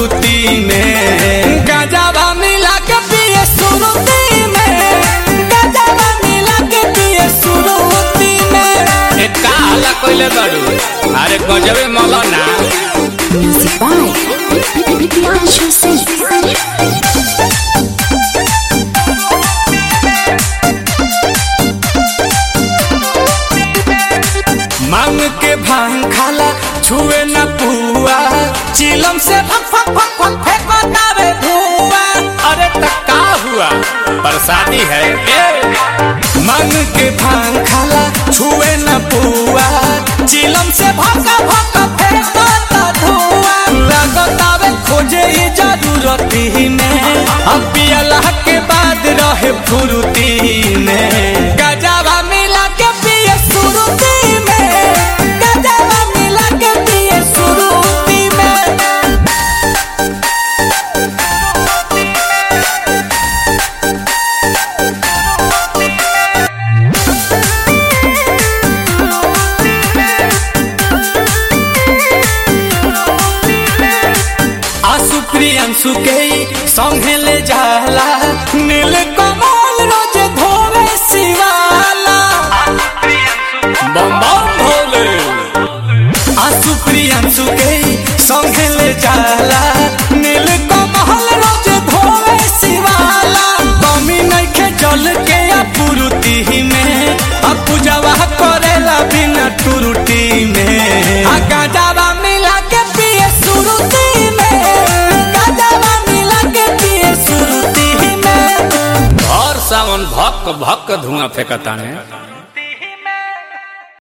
फुरुती में गजबा मिला के पिए सुरुती में गजबा मिला के पिए सुरुती में का हल्ला कइले बाड़ू अरे गजबे मौलाना Music by Priyanshu Singh. मांग के भांग खाला छुए न पुआ चिलम से फक फक फक फक फेंकतावे धुआं। अरे तक का हुआ बरसाती है मांग के भांग खाला छुए न पुआ चिलम से भका भका फेंकता धुआं। लगतावे खोजे ही जरूरती में अब पियला के बाद रहे फुरुती में गजबा मिला के पिए सुरुती में गजबा मिला के पिए सुरुती में। आसु प्रियंसु के संगे ले जाला नील कमल रोज धोवे शिवाला बम बम भोले आसु प्रियंसु के संगे ले जाला नील कमल रोज धोवे शिवाला। कमी नइखे जल के अपुरुती में अब पूजवा करेला बिना टुरुटी में गजबा मिला के पिए सुरुती में गजबा मिला के पिए सुरुती में। और सावन भक भक धुआं फेंकता है।